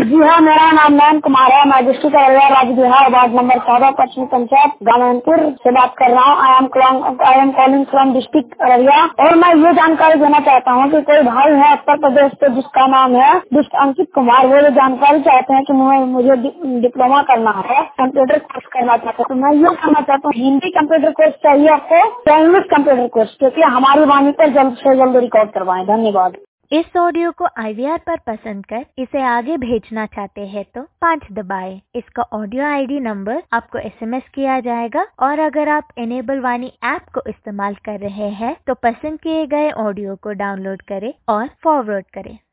जी हाँ, मेरा नाम नयन कुमार है। मैं डिस्ट्रिक्ट अररिया, राज्य बिहार, वार्ड नंबर 14, पश्चिमी पंचायत गामनपुर से बात कर रहा हूँ। I am calling from district Araria. और मैं ये जानकारी देना चाहता हूँ कि कोई भाई है उत्तर प्रदेश से जिसका नाम है डिस्ट अंकित कुमार, वो ये जानकारी चाहते हैं कि मुझे डिप्लोमा करना है, कंप्यूटर कोर्स करना चाहते हैं। तो मैं ये कहना चाहता हूँ, हिंदी कंप्यूटर कोर्स चाहिए आपको या इंग्लिश कंप्यूटर कोर्स, क्योंकि हमारी वाणी पर जल्द से जल्द रिकॉर्ड करवाएं। धन्यवाद। इस ऑडियो को IVR पर पसंद कर इसे आगे भेजना चाहते हैं तो 5 दबाएं। इसका ऑडियो ID नंबर आपको SMS किया जाएगा। और अगर आप इनेबल वाणी ऐप को इस्तेमाल कर रहे हैं तो पसंद किए गए ऑडियो को डाउनलोड करें और फॉरवर्ड करें।